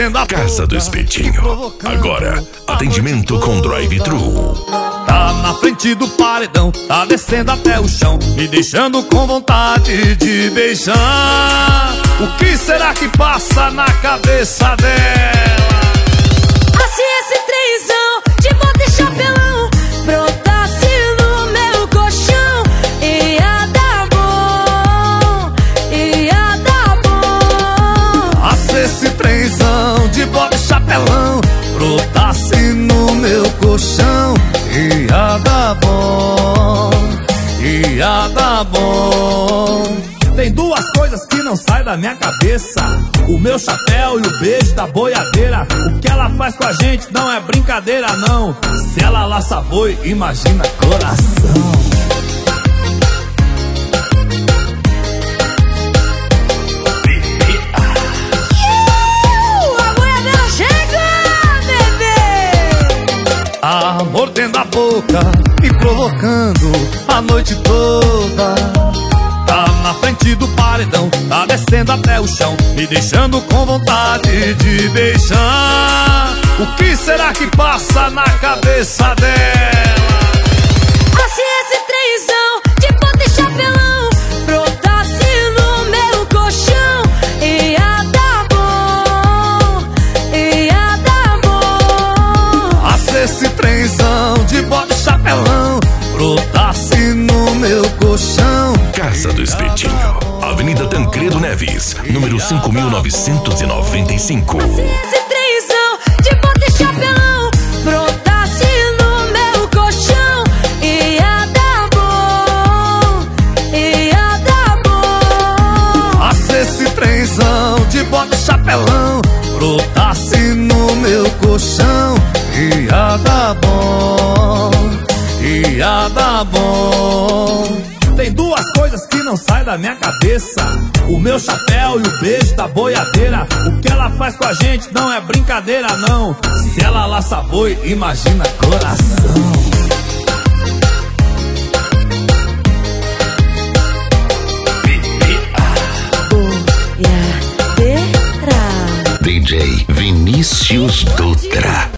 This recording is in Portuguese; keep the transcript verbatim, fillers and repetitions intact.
mordendo a Casa do Espetinho. Agora, atendimento com drive-thru. Tá na frente do paredão, tá descendo até o chão, me deixando com vontade de beijar. O que será que passa na cabeça dela? Ah, se esse trenzão de bota e chapelão brotasse no meu colchão, ia dar bom, ia dar bom. Ah, se esse trenzão de bota e chapelão brotasse no meu colchão, ia dar bom, ia dar bom. Tem duas coisas que não saem da minha cabeça: o meu chapéu e o beijo da boiadeira. O que ela faz com a gente não é brincadeira, não. Se ela laça boi, imagina coração. Uh, a boiadeira chega, bebê! Ah, mordendo a boca, me provocando a noite toda. Tá na frente do paredão, tá descendo até o chão, me deixando com vontade de beijar. O que será que passa na cabeça dela? Ah, se esse trenzão de bota e chapelão brotasse no meu colchão, ia dar bom, ia dar bom. Ah, se esse trenzão de bota e chapelão brotasse no meu colchão. Casa do Espetinho, Avenida Tancredo Neves, número cinco mil novecentos e noventa e cinco. Se esse trenzão de bota e chapelão brotasse no meu colchão, ia dar bom, ia dar bom. Ah, se esse trenzão de bota e chapelão brotasse no meu colchão, ia dar bom, ia dar bom. Tem duas coisas que não saem da minha cabeça: o meu chapéu e o beijo da boiadeira. O que ela faz com a gente não é brincadeira, não. Se ela laça boi, imagina coração.